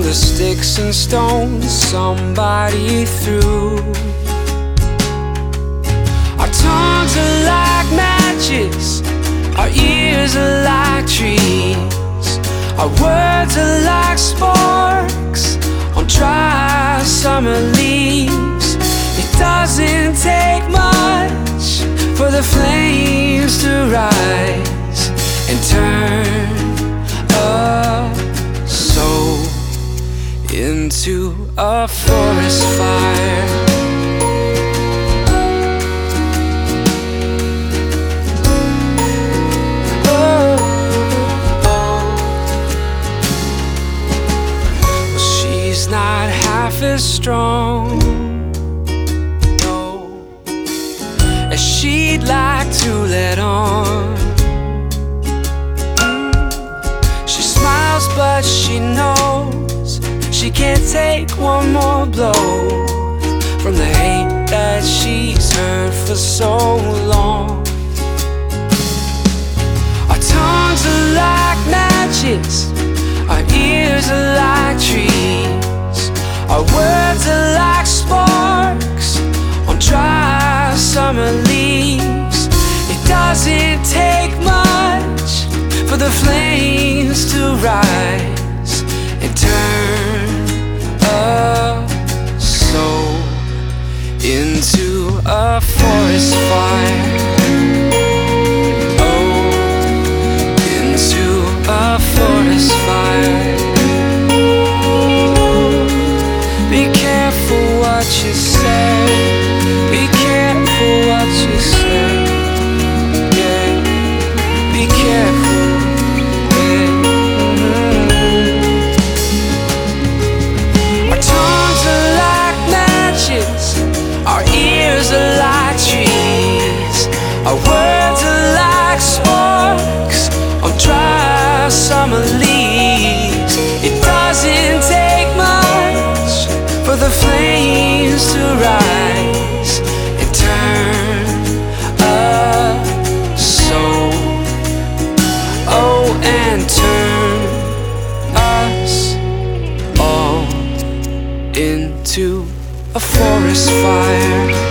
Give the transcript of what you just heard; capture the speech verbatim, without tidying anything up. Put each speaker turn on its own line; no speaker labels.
the sticks and stones somebody threw. Our tongues are like matches, our ears are like trees, our words are like sparks on dry summer leaves. It doesn't take much for the flames to rise and turn a soul into a forest fire. Not half as strong, no, as she'd like to let on. mm. She smiles but she knows she can't take one more blow from the hate that she's heard for so long. Our tongues are like matches, our ears are like trees, our words are like sparks on dry summer leaves. It doesn't take much for the flames to rise and turn a soul into a forest fire. Oh, into a forest fire. What you say, be careful what you say, yeah, be careful, yeah. Mm-hmm. Our tongues are like matches, our ears are like trees, our words are like sparks on dry summer leaves. It doesn't take much for the flames to rise and turn a soul, oh, and turn us all into a forest fire.